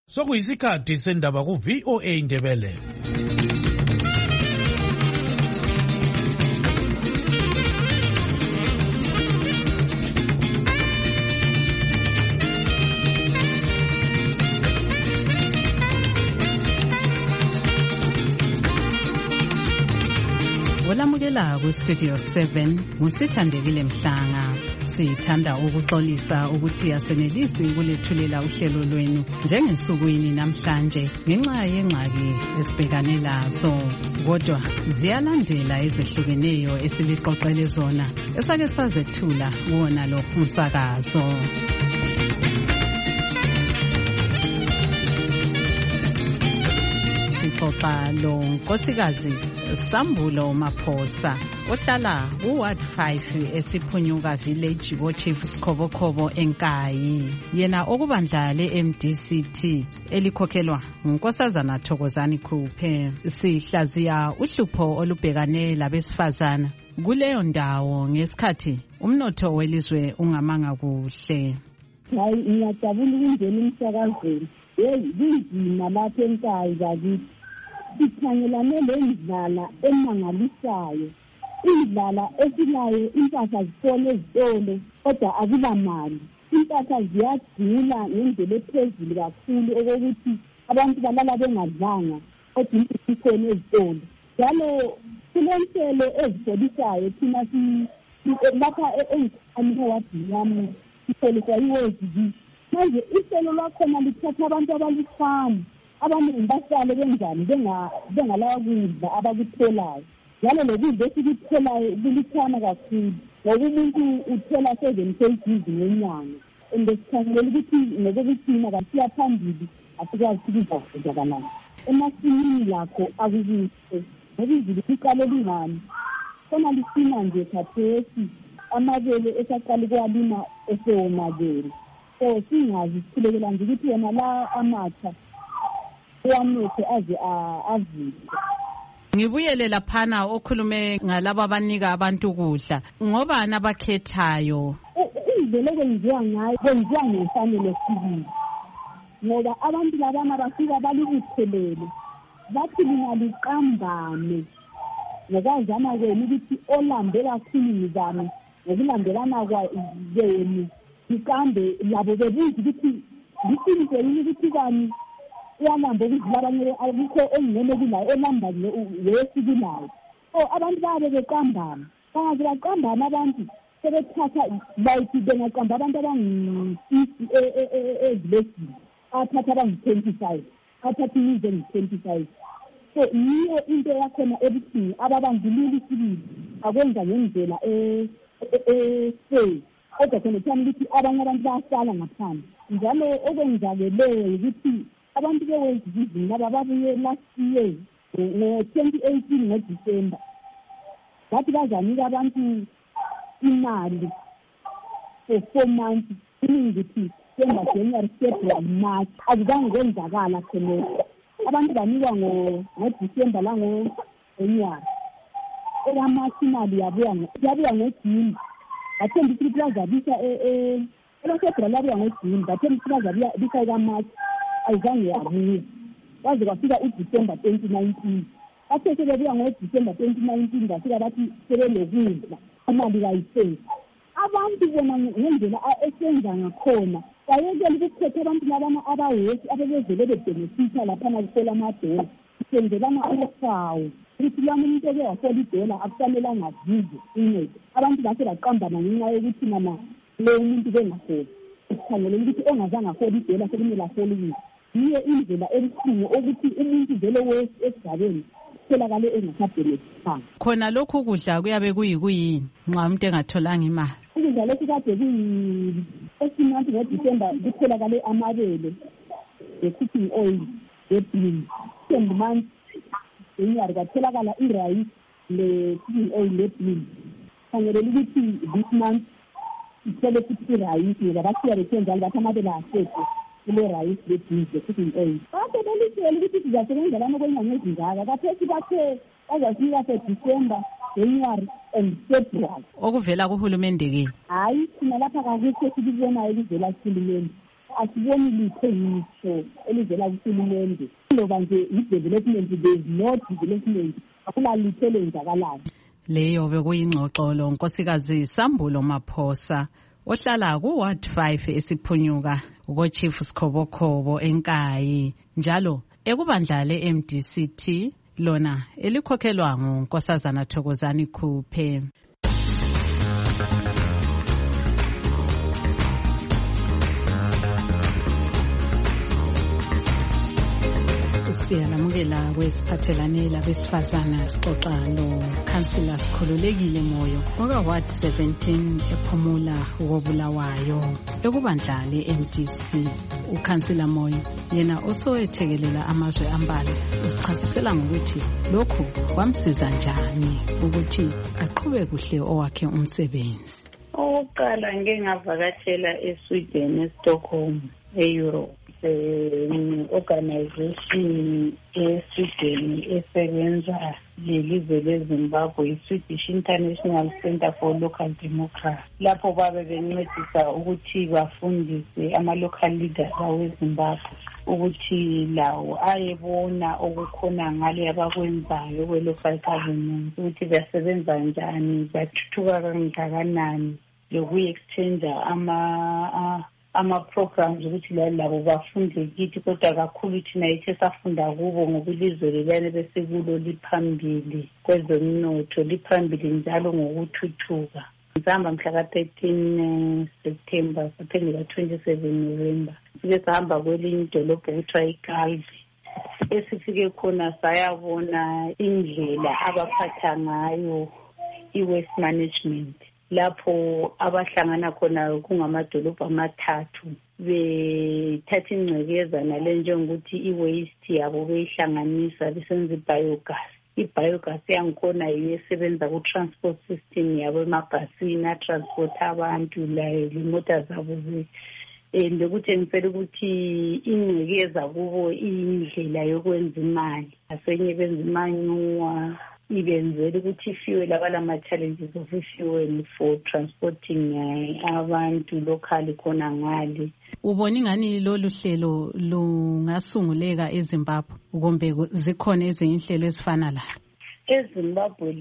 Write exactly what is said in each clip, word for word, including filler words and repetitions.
Sokuyisikhathi sendaba ku V O A Indebele. Olamukela ku Studio seven ngusithandekile Mhlanga. Sithanda ukuxolisa ukuthi asenelisi ukulethulela uhlelo lwenu njengensukwini namhlanje ngenxa yengxaki esibhekane lazo. Kodwa ziyalandela ezehlukeneyo esiliqoqele zona esake sazethula kuwona lo umsakazo. Sixoxa lo nkosikazi Sambulo Maphosa ohlala ku-Ward five esiphunyuka village wo-Chief Skobokhobo eNkayi. Yena okubandla le-M D C T elikhokhelwa ngunkosazana Thokozani Khuphe. Sihlaziya uhlupho olubhekane labesifazana kuleyo ndawo ngesikhathi umnotho welizwe ungamanga kuhle. Hayi ngiyajabula ukungena emsakazweni. Hey, kunzima lapha eNkayi bakithi. Sikhangelane lendlala emangalisayo. Indlala esilayo impahla zifone ezitolo kodwa akula mali. Impahla ziyadula ngendlela ephezulu kakhulu okokuthi abantu balala bengadlanga kodwa zifone ezitolo. Njalo kulenhlelo ezifolisayo thina lapha eNkayi wadiyami sifoliswa yiWorld. Manje ihlelo lakhona lithatha abantu abalifana abaningi bahlale benjani bengalawa kudla abakutholayo. Njalo lokudla esikutholayo kulithana kakhulu ngoba umuntu uthola seven kgs ngenyanga. Endesikhangelela ukuthi ngokokuthina kasiya phambili asikwazi ukuzakudla kanani. Emasimini lakho akukuhle ngoba izulu liqale lingani. Khona lisina nje khathesi amabele esaqala ukwalima esewomabele. So singazi sikhulekela nje ukuthi yena la amatsha uyamethe aze avile. Ngibuyele laphana okhulume ngalabo abanika abantu ukudla. Ngobani abakhethayo? Indlela okwenziwa ngayo kwenziwa ngefanele sibili. Ngoba abantu labana bafika balikuthelele. Bathi lingaliqambane. Ngokwazana kwenu ukuthi olambe kakhulu ngizame ngokulandelana kwenu. Ikambe labo bebuza ukuthi liqiniso yini ukuthi kani uyalamba ukuzilabanye akukho engene kulayo elamba lesikulayo. So abantu babe beqambana baze baqambana abantu sebethatha bayithi bengaqamba abantu abangu-fifty ezilesini athatha abangu-twenty-five athatha imize engu-twenty-five. So yiyo into yakhona ebuhlungu ababandlululi isibili akwenza ngendlela e-fair. Kodwa khona thani ukuthi abanye abantu bahlala ngaphandle. Njalo okwenzakeleyo ukuthi abantu beWorld Vision laba babuye last year ngo-twenty eighteen ngoDisemba. Bathi bazanika abantu imali for four months. Iningi ukuthi December, January, February, March. Akuzange kwenzakala khonokho. Abantu banikwa ngoDisemba la ngo-January. Elamarch imali yabuya yabuya ngoJuni. Bathemba ukuthi bazabisa eh eLasebra labuya ngoJuni. Bathemba ukuthi bazabisa ekaMarch. Ayizange yabuya. Baze kwafika uDisemba twenty nineteen. Bathe sebebuya ngoDisemba twenty nineteen bafika bathi sebelokudla. Imali kayiseni. Abantu bona ngendlela esenza ngakhona bayekela ukukhetha abantu labana abawesi abebezele bebenefita laphana kusola amadola. Senzelana ukufawo. Ukuthi lami umuntu eke wasola idola akufanele angazize incede. Abantu base baqambana ngenxa yokuthi mama lo umuntu bengasola. Sikhangelela ukuthi ongazange asola idola sekumele asole ukuthi. Yiyo indlela ebuhlungu ukuthi umuntu vele wesi esigabeni tholakale engasabhenefithanga. Khona lokhu kudla kuyabe kuyikuyini nxa umuntu engatholanga imali? Ukudla lokhu kade kuyi esimanthi ngoDisemba kutholakale amabele, the cooking oil, the beans. Ten months enyari kwatholakala i-rice le-cooking oil le-beans. Khangelela ukuthi this month ithole futhi i-rice ngoba bathiya bethenjalo bathi amabele asekho kule rice le-beans le-cooking oil. Bathe belitshela ukuthi sizasebenzelana okwenyanga ezingaka. Kathesi bathe bazasinika se-December, January and February. Okuvela kuhulumende ke? Hayi thina lapha kakukho sikubonayo kuvela kuhulumende. asiboni litho ngitsho elivela kuhulumende loba nje i-development, there is no development, akula litho elenzakalayo. Leyo bekuyingxoxo lo Nkosikazi Sambulo Maphosa ohlala ku Ward five esiphunyuka uko Chief Sikhobokhobo eNkayi, njalo ekubandla le M D C T lona elikhokhelwa nguNkosazana Thokozani Khuphe. Siyalamukela kwesiphathelane labesifazana sixoxa lo Councillor Sikhululekile Moyo oka Ward seventeen ephumula ukobulawayo ekubandla le M D C. uCouncillor Moyo yena osowethekelela amazwe ambalwa usichasisela ngokuthi lokhu kwamsiza njani ukuthi aqhube kuhle owakhe umsebenzi. Oqala ngeke ngavakashela eSweden eStockholm eEurope. Um, organization eSweden esebenza lelizwe leZimbabwe, iSwedish International Center for Local Democracy. Lapho babe bencedisa ukuthi bafundise ama-local leaders aweZimbabwe ukuthi lawo ayebona okukhona ngale abakwenzayo kwe-local government, ukuthi basebenza njani, bathuthuka kangakanani, lokuyi-exchange ama ama-programs ukuthi labo bafunde kithi, kodwa kakhulu thina yithe safunda kubo ngoba ilizwe lelane bese kulo liphambili kwezomnotho, liphambili njalo ngokuthuthuka. Sihamba mhla ka-thirteen September saphendula twenty-seven November sike sahamba kwelinye idolobho okuthiwa iGalvi. Esifike khona sayabona indlela abaphatha ngayo i-waste management, lapho abahlangana khona kungamadolobho amathathu bethatha ingcekeza nale njengokuthi i-waste yabo beyihlanganisa besenza i-biogas. I-biogas yangikhona yiyo esebenza ku-transport system yabo emabhasini atransport abantu layo lemota zabo bekuthi ngifela ukuthi ingcekeza kubo indlela yokwenza imali, asenye benza imanyuwa ibenzela ukuthi fuel abalama-challenges of fuel for transporting abantu locally khona ngale. Ubona ingani lolu hlelo lungasunguleka eZimbabwe kumbe zikhona ezinye inhlelo ezifana la? eZimbabwe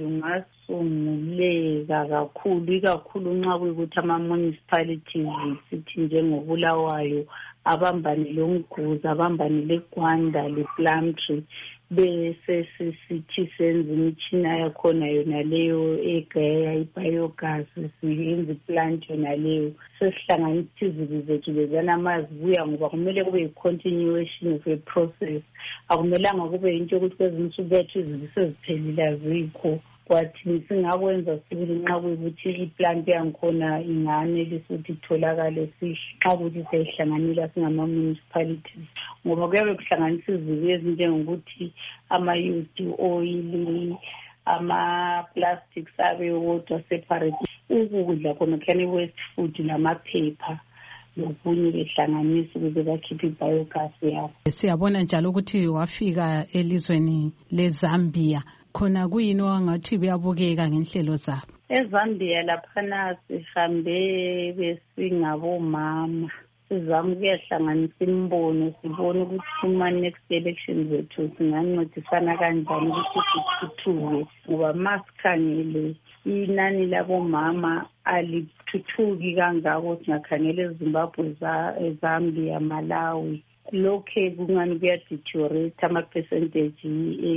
lungasunguleka kakhulu, ikakhulu nxa kuyikuthi ama-municipalities sithi njengobulawayo abambane loMguzi, abambane leGwanda, lePlumtree, bese sisithi senza imitshina yakhona yona leyo egaya i-biogas, siyenza iplant yona leyo, sesihlanganisa izibi zethu lezana amazibuya ngoba kumele kube yi-continuation of a process. Akumelanga kube yinto yokuthi kwezinye insuku bethu izibi seziphelile azikho, kwathi singakwenza sibili nxa kuyikuthi iplant yangikhona inganelisa ukuthi itholakale nxa kuthi siyihlanganela singama-municipalities, ngoba kuyabe kuhlanganisa izibi ezinjengokuthi ama-used oil, ama-plastics abe wodwa separate, ukudla khona kuyani waste food namaphepha lokunye behlanganisa ukuze bakhiphe i-biogas yabo. Siyabona njalo ukuthi wafika elizweni leZambia, khona kuyini wangathi kuyabukeka ngenhlelo zabo? EZambia laphana sihambe besingabomama, sizama ukuyahlanganisa imbono, sibone ukuthi kuma-next elections zethu singancedisana kanjani ukuthi sithuthuke, ngoba masikhangele inani labomama alithuthuki kangako singakhangela eZimbabwe, eZambia, Malawi. Lokhe kungani kuyadeteriorate ama-percentage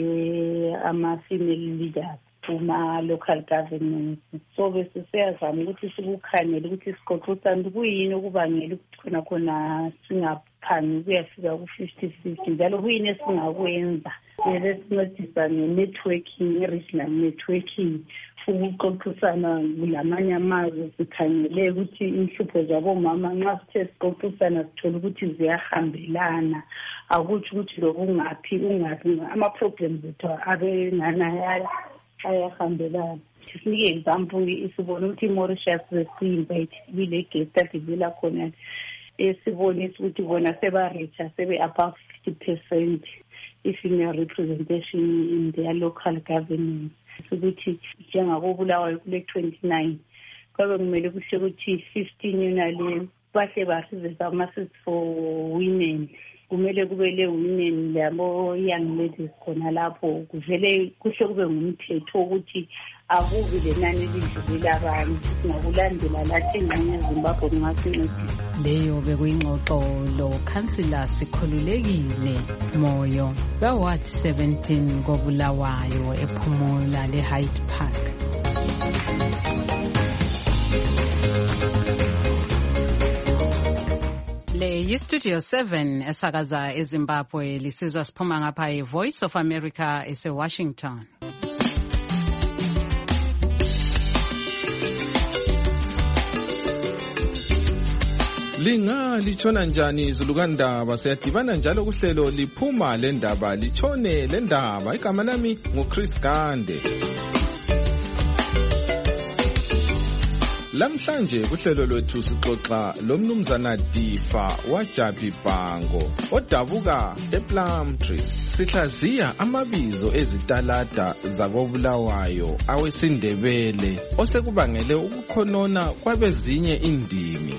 ama-female leaders kuma-local governments. So bese siyazama ukuthi sikukhangele ukuthi siqoqosane kuyini okubangela ukuthi khona khona singaphangi kuyafika ku-fifty fifty, njalo kuyini esingakwenza besincedisa nge-networking, i-regional networking, ukuxoxisana kulamanye amazwe, sikhangele ukuthi inhlupho zabomama nxa sithe siqoxisana sithola ukuthi ziyahambelana, akutsho ukuthi loku ungaphi ungaphi, ama-problems ethu abengana ayahambelana. Sinike example, sibona ukuthi iMauritius besi-invite bile guest adivela khona, esibonisa ukuthi bona seba-richa sebe-above fifty percent i-female representation in their local government. Ukuthi njengakobulawayo kule twenty-nine kwabe kumele kusho ukuthi fifteen yona le bahle basizisa ama-seats for women. Kumele kube le women labo young ladies khona lapho kuvele kuhle kube ngumthetho ukuthi akubi lenani elidlulile abanye singakulandela lathi engxenye eZimbabwe ngasincedisa. Leyo bekuyingxoxo lo Councillor Sikhululekile Moyo ka Ward seventeen koBulawayo ePhumula le Hyde Park. Le yiStudio seven esakaza eZimbabwe lisizwa siphuma ngapha eVoice of America eseWashington. Linga lichona njani izulu kandaba siyadibana njalo kuhlelo liphuma lendaba lichone lendaba igama lami nguChris Gande. Lamhlanje kuhlelo lwethu sixoxa lomnumzana Difa waJabi Bhango odabuka ePlumtree. Sihlaziya amabizo ezitalada zakoBulawayo awesindebele osekubangele ukukhonona kwabezinye indimi.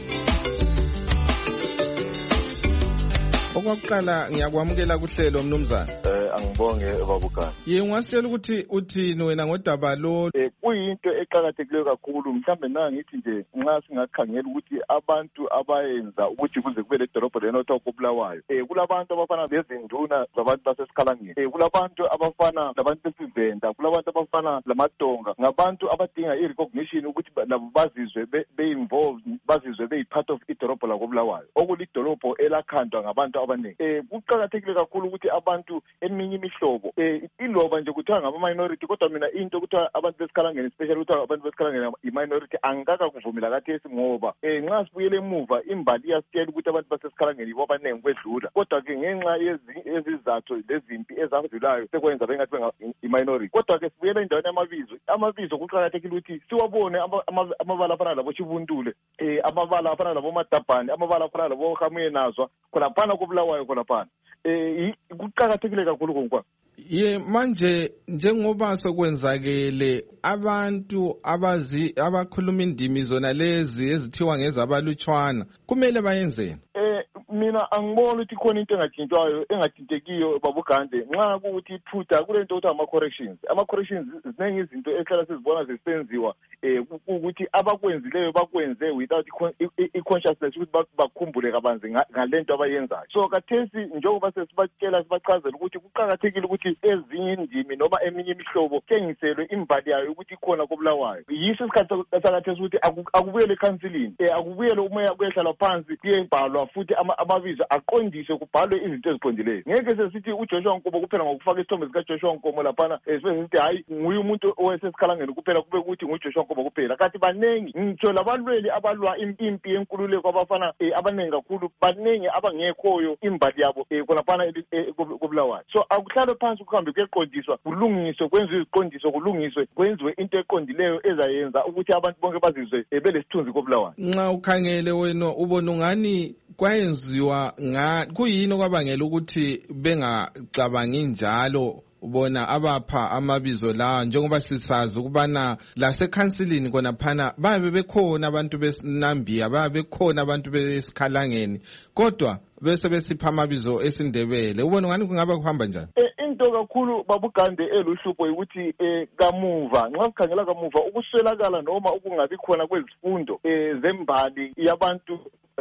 Okwaqala ngiyakwamukela kuhlelo mnumzana. Eh angibonge babukani. Ye ngasitshela ukuthi uthini wena ngodaba lo? Eh kuyinto eqhakathekileyo kakhulu mhlambe nanga ngithi nje nxa singakhangela ukuthi abantu abayenza ukuthi kuze kube le dolobho lenotho koBulawayo. Eh kulabantu abafana bezinduna zabantu basesikhalangeni. Eh kulabantu abafana labantu besivenda, kulabantu abafana lamadonga, ngabantu abadinga irecognition ukuthi labo bazizwe be-involved, bazizwe be-part of idolobho la koBulawayo. Okulidolobho elakhandwa ngabantu abaningi. Eh kuqhakathekile kakhulu ukuthi abantu eminye imihlobo eh iloba nje kuthiwa ngama-minority kodwa mina into kuthiwa abantu besikhalangeni especially kuthiwa abantu besikhalangeni i-minority angikaka kuvumela kathesi ngoba eh nxa sibuyele emuva imbali iyasitshela ukuthi abantu basesikhalangeni yibo abaningi kwedlula kodwa-ke ngenxa yezizathu lezimpi ezadlulayo sekwenza bengathi i-minority. Kodwa-ke sibuyele endaweni yamabizo, amabizo kuqhakathekile ukuthi siwabone amabala afana labo Chibuntule, eh amabala afana labo Madabhani, amabala afana labo Hamuye Nazwa khona koBulawayo khona. Eh kuqhakathekile kakhulu ngoba ye manje njengoba sokwenzakele abantu abazi abakhuluma indimi zona lezi ezithiwa ngezabalutshwana kumele bayenzeni? Eh mina angibona ukuthi khona into engatshintshwayo engathintekiyo babugande nxa kuthi iphutha kulento ukuthi ama corrections ama corrections ziningi izinto ehlala sizibona zisenziwa eh ukuthi abakwenzileyo bakwenze without i-consciousness ukuthi bakhumbule kabanzi ngalento abayenzayo. So kathesi njengoba sesibatshela sibachazela ukuthi kuqhakathekile ukuthi ezinye indimi noma eminye imihlobo kengiselwe imbali yayo ukuthi ikhona koBulawayo. Yiso isikhathi sakathesi ukuthi akubuyele ecounsilini, eh akubuyele uma kuyehlala phansi kuyebhalwa futhi amabizo aqondiswe kubhalwe izinto eziqondileyo. Ngeke sesithi uJoshua Nkomo kuphela ngokufaka isithombe sika Joshua Nkomo laphana esithi hayi nguye umuntu owesesikhalangeni kuphela kube ukuthi nguJoshua Nkomo kuphela. Kanti banengi ngitsho labalweli abalwa impi yenkululeko abafana abanengi kakhulu banengi abangekhoyo imbali yabo khona koBulawayo. So akuhlale phansi kuhambe kuyeqondiswa kulungiswe kwenziwe iziqondiso kulungiswe kwenziwe into eqondileyo ezayenza ukuthi abantu bonke bazizwe belesithunzi koBulawayo. Nxa ukhangele wena ubona ungani kwayenziwa nga kuyini okwabangela ukuthi bengacabangi njalo ubona abapha amabizo la njengoba sisazi ukubana lasekhansilini kona phana babe bekhona abantu besinambia babe bekhona abantu besikhalangeni kodwa bese besipha amabizo esindebele. Ubona ngani kungaba kuhamba njani? Into kakhulu babugande eluhlupho ukuthi eh kamuva nxa sikhangela kamuva ukuswelakala noma ukungabi khona kwezifundo eh zembali yabantu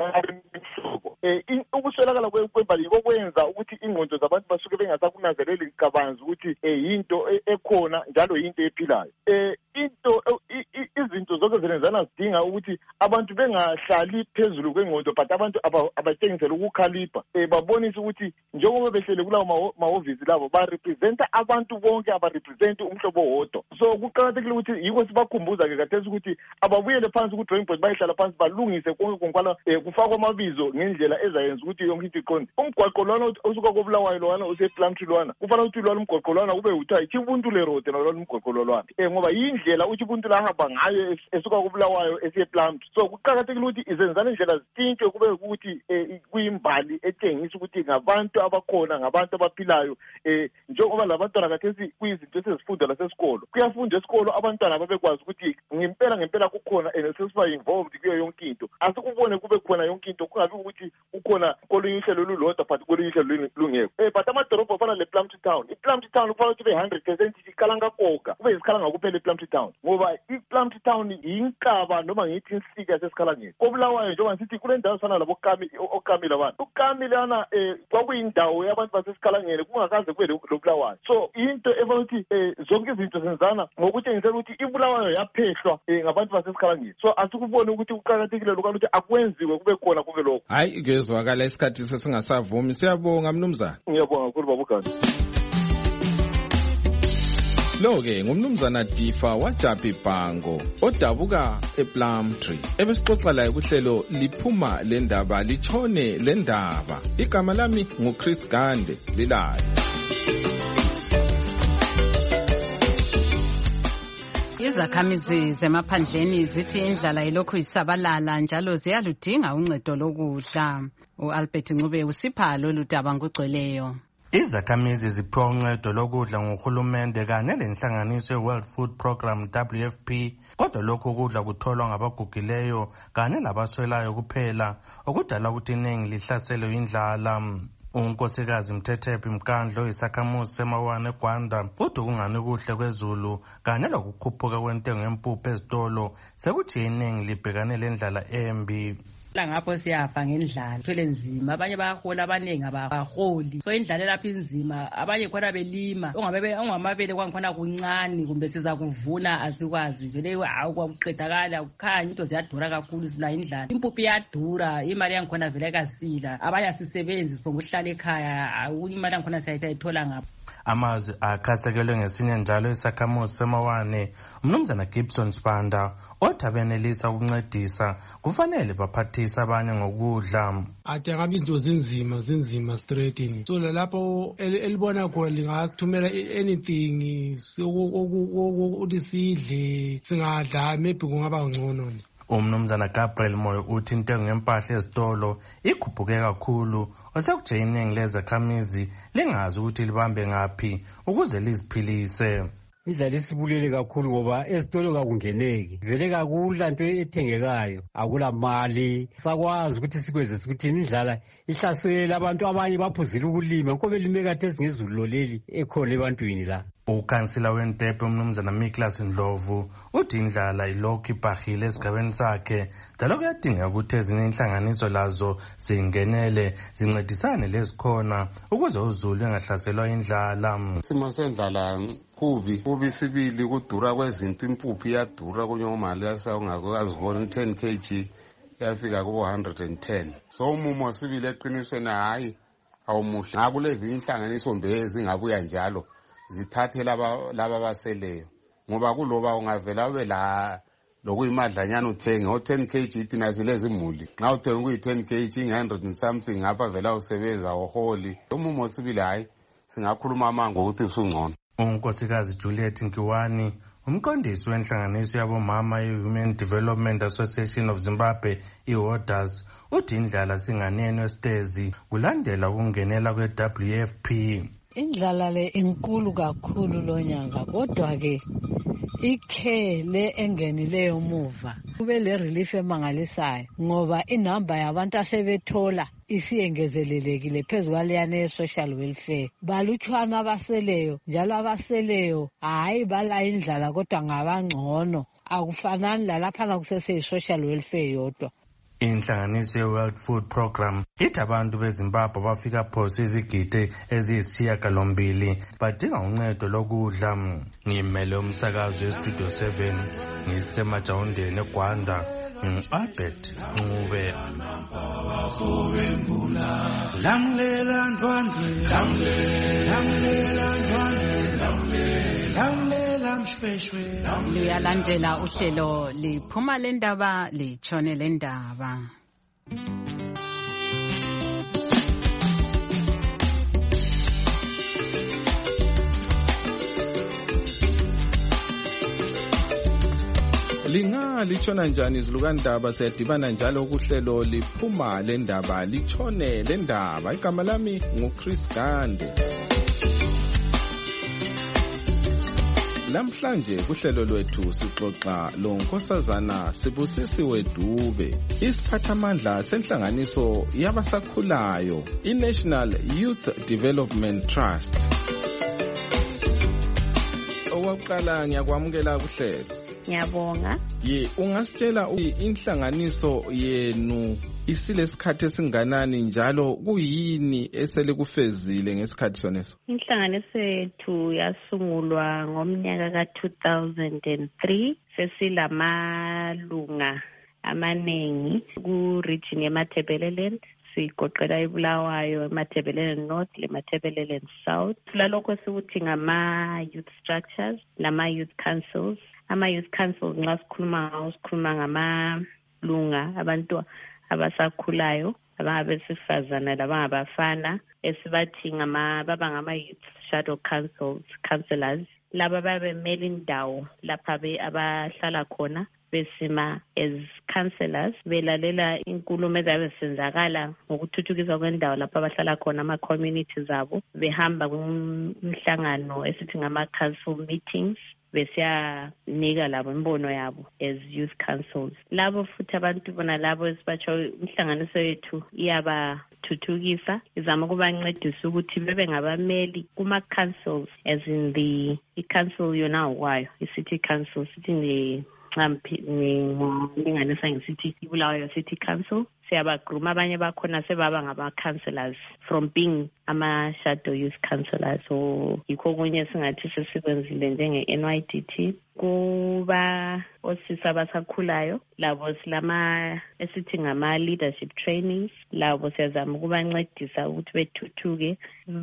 eh ukuswelakala kwembali kokwenza ukuthi ingqondo zabantu basuke bengasakunanzeleli kabanzi ukuthi eh into ekhona njalo into ephilayo. Eh into izinto zonke zenezana zidinga ukuthi abantu bengahlali phezulu kwengqondo but abantu abatshengisela ukukhalipha eh babonise ukuthi njengoba behlele kulawo mahhovisi labo ba representa abantu bonke aba represent umhlobo wodwa. So kuqhakathekile ukuthi yiko sibakhumbuza ke kathesi ukuthi ababuyele phansi ku drawing board bayihlala phansi balungise konke konkwala kufakwa amabizo ngendlela ezayenza ukuthi yonke into iqonde. Umgwaqo lwana osuka koBulawayo lwana usePlumtree lwana kufanele ukuthi lwana umgwaqo lwana ube uthiwa iChibuntule road nalwana umgwaqo lwana eh ngoba indlela uChibuntule ahamba ngayo esuka kubulawayo esiye Plumtree. So kuqakathekile ukuthi izenzana indlela zithintshe kube ukuthi kuyimbali etshengisa ukuthi ngabantu abakhona ngabantu abaphilayo eh njengoba labantwana kathesi kuyizinto esizifunda lasesikolo kuyafunda esikolo abantwana babekwazi ukuthi ngempela ngempela kukhona and sesiba involved kuyo yonke into asikubone kube khona yonke into kungabi ukuthi ukhona kolunye uhlelo lulodwa but kolunye uhlelo lungekho eh but amadorobha afana le Plumtree town iPlumtree town kufanele kube one hundred percent ikhala ngakoka kube isikhala kuphela iPlumtree town ngoba iPlumtree town inkaba noma ngithi insika sesikhalangeni kobulawayo njengoba sithi kule ndawo sana labo kami okamile abantu ukamile ana eh kwakuyindawo yabantu basesikhalangeni kungakaze kube lobulawayo so into efanele ukuthi zonke izinto zenzana ngokuthengisela ukuthi ibulawayo yaphehlwa ngabantu basesikhalangeni so asikubone ukuthi uqhakathekile lokho ukuthi akwenziwe kube khona kube lokho hayi kezwakala isikhathi sesingasavumi siyabonga mnumzana ngiyabonga kakhulu babugani Lo-ke ngumnumzana Difa waJaphi Bhango odabuka ePlumtree ebesixoxa laye kuhlelo liphuma le ndaba litshone le ndaba igama lami nguChris Gande lilayo Izakhamizi zemaphandleni zithi indlala ilokhu isabalala njalo ziyaludinga uncedo lokudla uAlbert Ncube usipha lolu daba ngugcweleyo Izakhamizi ziphiwa uncedo lokudla nguhulumende kanye lenhlanganiso ye-World Food Program W F P kodwa lokhu kudla kutholwa ngabagugileyo kanye labaswelayo kuphela okudala ukuthi iningi lihlaselwe indlala unkosikazi Mthethephi Mkandlo isakhamuzi semawane eGwanda futhi kungani kuhle kwezulu kanye lokukhuphuka kwentengo yempuphu ezitolo sekuthi iningi libhekane lendlala embi la ngapho siyafa ngendlala thwele nzima abanye bayahola abaningi abaholi so indlala lapha inzima abanye khona belima ongabe ongamabele kwangikhona kuncane kumbe siza kuvuna asikwazi vele hawu kwakuqedakala ukukhanya into ziyadura kakhulu sibula indlala impuphu iyadura imali yangikhona vele kasila abanye asisebenzi siphonga uhlala ekhaya imali yangikhona sayithola ngapho amazwi akhasekelwe ngesinye njalo isakhamuzi semawane umnumzana Gibson Spanda othi abenelisa ukuncedisa kufanele baphathisa abanye ngokudla ade ngabe izinto zinzima zinzima straightini so lapho elibona khona lingasithumela anything ukuthi sidle singadla maybe kungaba ngcono umnumzana Gabriel Moyo uthi intengo yempahla ezitolo ikhuphuke kakhulu osekuthi iningi lezakhamizi lingazi ukuthi libambe ngapi ukuze liziphilise indlela isibulele kakhulu ngoba ezitolo kakungeneki vele kakula nto ethengekayo akula mali sakwazi ukuthi sikwenze ukuthi indlala ihlasela abantu abanye baphuzile ukulima ngoba belime kade ezingezulu loleli ekhona ebantwini la ukansila wentepe umnumzana Miklas Ndlovu uthi indlala ilokhu ibhahile esigabeni sakhe njalo kuyadingeka ukuthi ezinye inhlanganiso lazo zingenele zincedisane lezikhona ukuze uzulu engahlaselwa indlala isimo sendlala kubi kubi sibili kudura kwezinto impuphu iyadura kunye imali yasawungakazibona ten kilograms yafika kubo one hundred ten so umumo sibili eqinisweni hayi awumuhle ngakulezi inhlanganiso mbe zingabuya njalo zithathe laba laba baseleyo ngoba kuloba ungavela ube la lokuyimadlanyana uthenge o ten kilograms ithina silezi imuli nxa uthenga kuyi ten kilograms one hundred and something ngapha vela usebenza oholi umumo sibili hayi singakhuluma amango ukuthi usungcono unkosikazi Juliet Nkiwani umqondisi wenhlanganiso yabomama ye-Human Development Association of Zimbabwe i-Holders uthi indlala singaneno esitezi kulandela ukungenela kwe-W F P indlala le inkulu kakhulu lonyanga kodwa ke ikhe le engenileyo muva kube le relief emangalisayo ngoba inamba yabantu asebethola isiyengezelelekile phezulu kwaleyana ye-social welfare balutshwana abaseleyo njalo abaseleyo hayi bala indlala kodwa ngabangcono akufanani lalaphana kusese-social welfare yodwa inhlanganiso ye-World Food Program ithi abantu beZimbabwe bafika phosi izigidi eziyisishiyagalombili badinga uncedo lokudla ngimele umsakazo westudio seven ngisemajawundeni eGwanda ngu-Albert Ncube lamlela ndwandwe lamlela ndwandwe lamlela mshweshwe luyalandela uhlelo liphuma le ndaba litshone le ndaba linga litshona njani izilukandaba siyadibana njalo kuhlelo liphuma lendaba litshone lendaba. Igama lami nguChris Gande. Namhlanje kuhlelo lwethu sixoxa lo nkosazana Sibusisiwe Dube, isiphathamandla senhlanganiso yabasakhulayo iNational Youth Development Trust. Owakuqala ngiyakwamukela kuhlelo. Ngiyabonga. Ye, ungasitshela inhlanganiso yenu isilesikhathi esinganani njalo kuyini esele kufezile ngesikhathi soneso? Inhlanganiso yethu yasungulwa ngomnyaka ka two thousand three. Sesilamalunga amaningi ku region yeMatabeleland. Sigoqela iBulawayo, eMatabeleland North, leMatabeleland South. Lalokho sikuthi ngama youth structures, lama youth councils. Ama youth councils nxa sikhuluma ngawo sikhuluma ngamalunga abantu abasakhulayo, abangabesifazana labangabafana, esibathi ngama baba ngama youth shadow councils, councillors. Laba babemele indawo lapha abahlala khona besima as councillors, belalela inkulumo ezabe senzakala ngokuthuthukiswa kwendawo lapha abahlala khona ama communities abo, behamba kumhlangano esithi ngama council meetings, besiyanika labo imbono yabo as youth councils. Labo futhi abantu bona labo esibatsho inhlanganiso yethu iyaba thuthukisa, izama ukubancedisa ukuthi bebe ngabameli kuma councils, as in the council yona kwayo i-city council, sithi nge nginganisa ngisithi iBulawayo City Council. Siyabagruma abanye bakhona sebaba ngaba councillors from being ama shadow youth councillors. So yikho kunye singathi sesikwenzile njenge N Y D T. Kuba osisi abasakhulayo labo silama esithi ngama leadership trainings, labo siyazama ukubancedisa ukuthi bethuthuke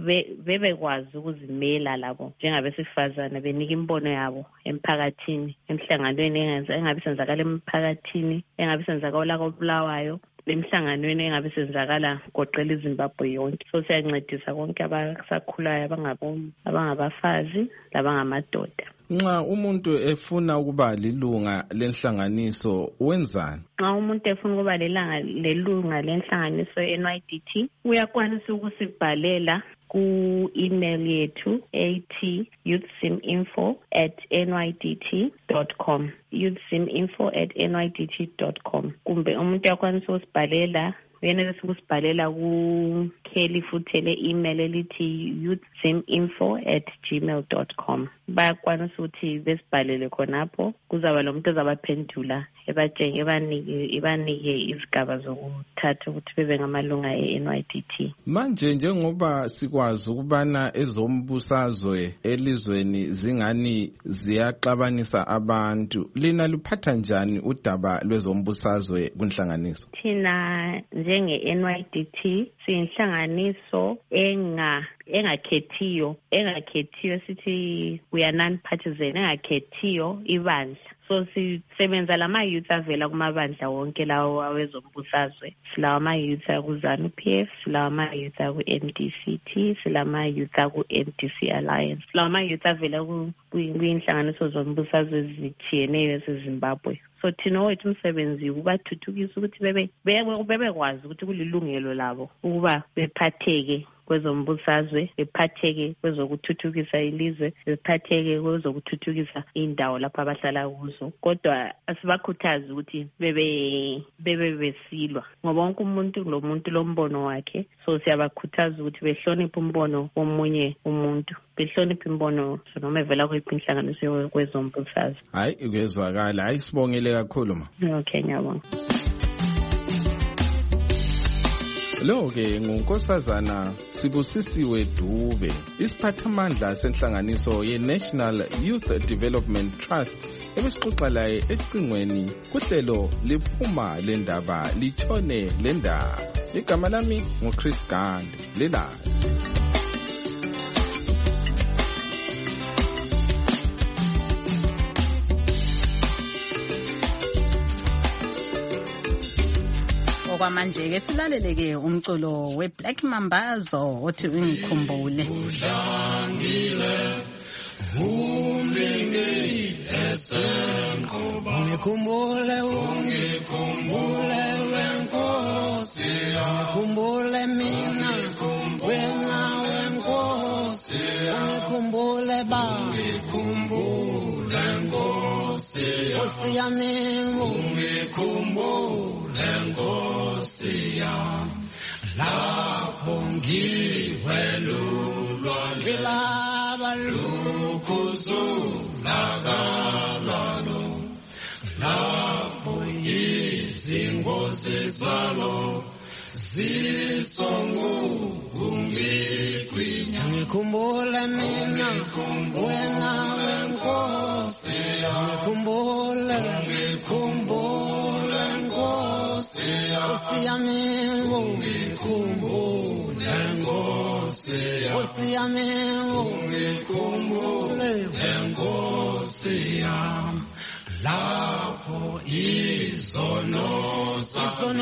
bebekwazi ukuzimela labo njengabesifazana, benika imbono yabo emphakathini, emhlanganweni engabe senzakala emphakathini, engabe senzakala koBulawayo, emhlanganweni engabe senzakala goqela iZimbabwe yonke. So siyancedisa konke abasakhulayo abangabo abangabafazi labangamadoda. Nxa umuntu efuna ukuba lilunga lenhlanganiso wenzani? Nxa umuntu efuna ukuba lilanga lelunga lenhlanganiso N Y D T uyakwanisa ukusibhalela ku email yethu at youthsiminfo at n y d t dot com, youthsiminfo at n y d t dot com. Kumbe umuntu yakwanisa ukusibhalela uyenelisa ukusibhalela ku Kelly futhi le email elithi youthsiminfo at gmail dot com. Bayakwanisa ukuthi besibhalele khonapho, kuzaba lo muntu ozabaphendula ebatshenge ebanike ebanike izigaba zokuthatha ukuthi bebe ngamalunga e-N Y D T. Manje njengoba sikwazi ukubana ezombusazwe elizweni zingani ziyaxabanisa abantu, lina luphatha njani udaba lwezombusazwe kunhlanganiso? Thina njenge-N Y D T siyinhlanganiso enga engakhethiyo engakhethiyo sithi we are non-partisan, engakhethiyo ibandla. So sisebenza lama youth avela kumabandla wonke lawo awezombusazwe. Silawa ama youth aku ZANU P F, silawa ama youth aku N D C T, silawa ama youth aku N D C Alliance, silawa ama youth avela kwinhlanganiso zombusazwe ezithiyeneyo ezimbabwe. So thina wethu umsebenzi ukubathuthukisa ukuthi bebe bebekwazi ukuthi kulilungelo labo ukuba bephatheke kwezombusazwe, bephatheke kwezokuthuthukisa ilizwe, bephatheke kwezokuthuthukisa indawo lapha abahlala kuzo. Kodwa asibakhuthaza ukuthi bebe bebe besilwa ngoba wonke umuntu lo muntu lombono wakhe. So siyabakhuthaza ukuthi behloniphe umbono womunye umuntu, behloniphe imbono noma evela kwinhlanganiso kwezombusazwe. Hayi ukezwakala, hayi sibongele kakhulu ma. Okay, ngiyabonga. Lo ke ngunkosazana Sibusisiwe Dube, isiphathamandla senhlanganiso ye-National Youth Development Trust, ebesixoxa laye ecingweni kuhlelo liphuma lendaba litshone lendaba. Igama lami nguChris Gande. Lela kwamanje ke silaleleke umculo weBlack Mambazo othi ungikhumbule. Udlangile umlingi esenqa ungikhumbule ungikhumbule wenkosi ungikhumbule mina wena wenkosi ungikhumbule ba ungikhumbule nkosi nkosi yami ungikhumbule nkosi yami lapho ngiwelulwa lilaba lukhuzulakalalo lapho izingozi zalo zisongungigwinya ngikhumbula mina wena wenkosi ngikhumbula ngikhumbula nkosi nkosi yami ngikhumbula nkosi nkosi yami ngikhumbula nkosi yami lapho izono izono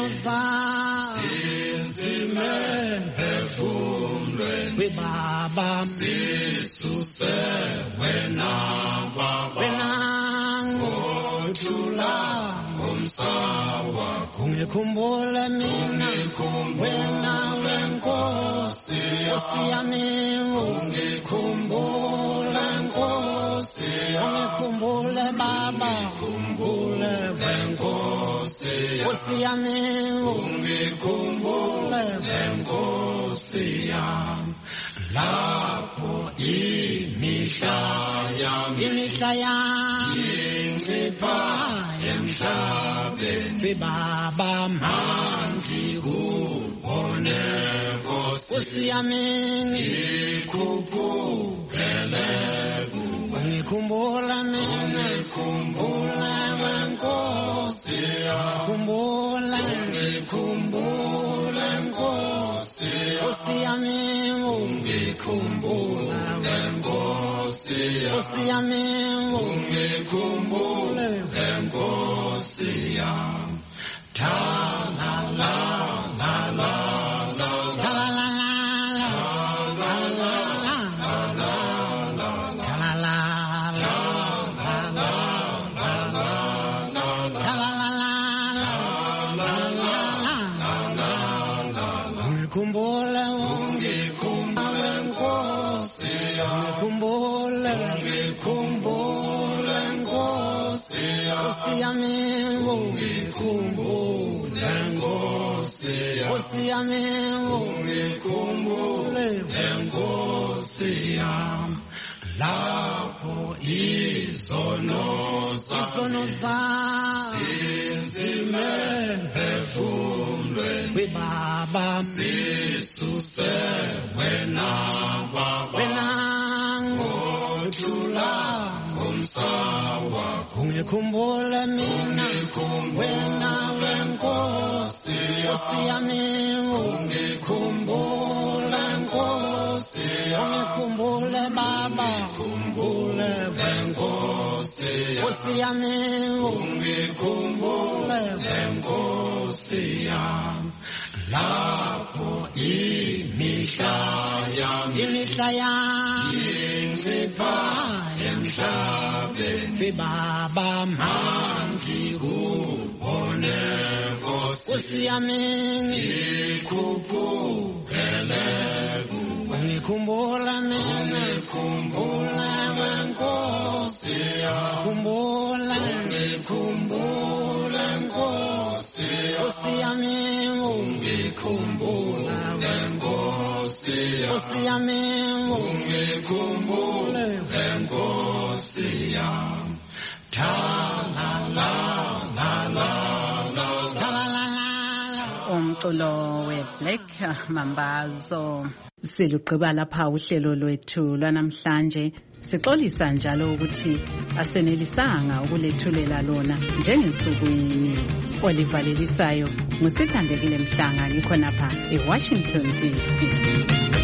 sinzime phefumulweni baba sisuse wena baba wena ngothula ngomsawa ungikhumbule mina wena wenkosi nkosi yami ungikhumbule nkosi ungikhumbule baba ungikhumbule wenkosi nkosi yami ungikhumbule wenkosi yami lapho imihla yami imihla yami incipha emhlabeni baba manje kubone nkosi yami ngikhuphukele kuwe ngikhumbula mina ngikhumbula wenkosi ngikhumbula ngikhumbula nkosi nkosi yami ngikhumbula wenkosi nkosi yami ngikhumbula wenkosi yami la la la la la ngikhumbula ngikhumbula nkosi ngikhumbula ngikhumbula nkosi nkosi yami ngikhumbula nkosi nkosi yami ngikhumbula nkosi yami lapho izono izono sinzime phefumulweni baba sisuse wena baba wena ngothula ngomsawa ungikhumbule mina wena wenkosi nkosi yami ungikhumbule nkosi ungikhumbule baba ungikhumbule wenkosi nkosi yami ungikhumbule wenkosi yami lapho imihla yami imihla yami incipha emhlabeni baba manje kubone nkosi yami ngikhuphukele kuwe ngikhumbula mina ngikhumbula wenkosi ngikhumbula ngikhumbula nkosi nkosi yami ngikhumbula wenkosi nkosi yami ngikhumbula wenkosi yami la la la la umculo weBlack Mambazo. Siluqhiba lapha uhlelo lwethu lwanamhlanje. Sixolisa njalo ukuthi asenelisanga ukulethulela lona njengensukwini. Olivalelisayo ngusithandekile Mhlanga ngikhonapha eWashington D C.